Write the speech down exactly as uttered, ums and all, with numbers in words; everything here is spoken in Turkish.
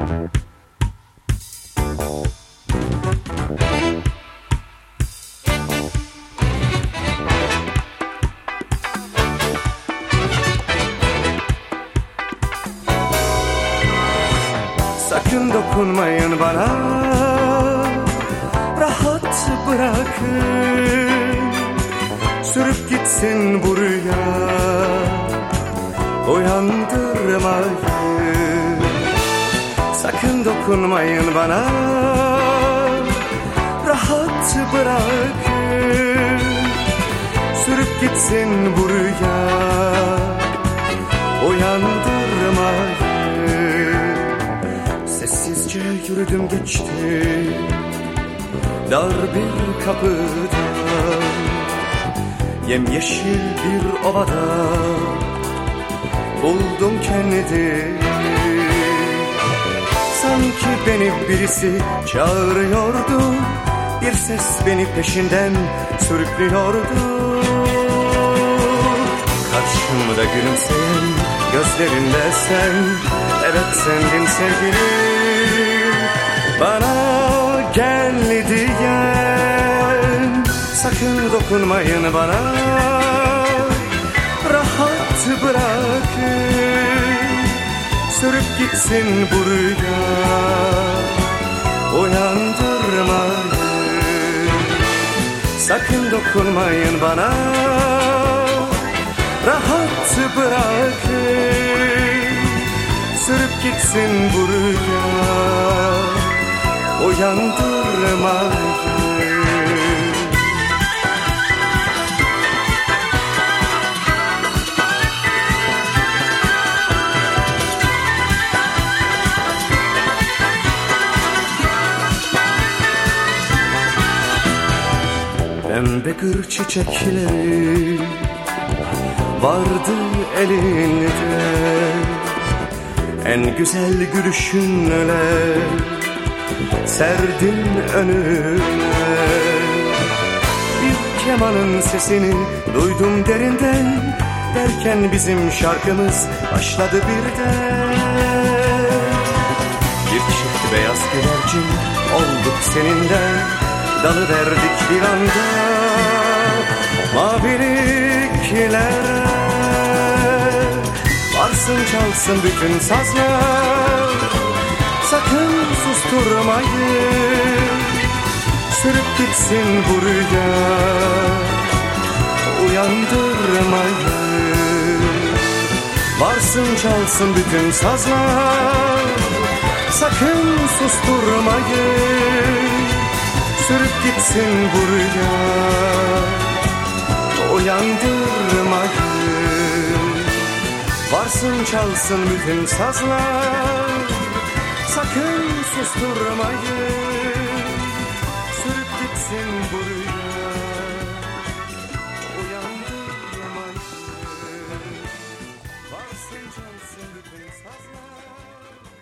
Sakın dokunmayın bana, rahat bırakın. Sürüp gitsin bu rüya, uyandırmayın. Sakın dokunmayın bana, rahat bırakın. Sürüp gitsin bu rüya, uyandırmayın. Sessizce yürüdüm geçtim dar bir kapıdan, yemyeşil bir ovada buldum kendimi. Sanki beni birisi çağırıyordu, bir ses beni peşinden sürüklüyordu. Karşımda gülümseyen gözlerinde sen, evet sendin sevgilim, bana gel diyen. Sakın dokunmayın bana, rahat bırakın. Sürüp gitsin bu rüya, uyandırmayın. Sakın dokunmayın bana, rahat bırakın. Sürüp gitsin bu rüya, uyandırmayın. Pembe gır çiçekleri vardı elinde, en güzel gülüşünle serdin önüme. Bir kemanın sesini duydum derinden, derken bizim şarkımız başladı birden. Bir çift beyaz güvercin olduk seninle, dalıverdik bir anda maviliklere. Varsın çalsın bütün sazlar, sakın susturmayın. Sürüp gitsin bu rüya, uyandırmayın. Varsın çalsın bütün sazlar, sakın susturmayın. Sürüp gitsin bu rüya, uyandırmayın. Varsın çalsın bütün sazlar, sakın susturmayın. Sürüp gitsin bu rüya, uyandırmayın. Varsın çalsın bütün sazlar.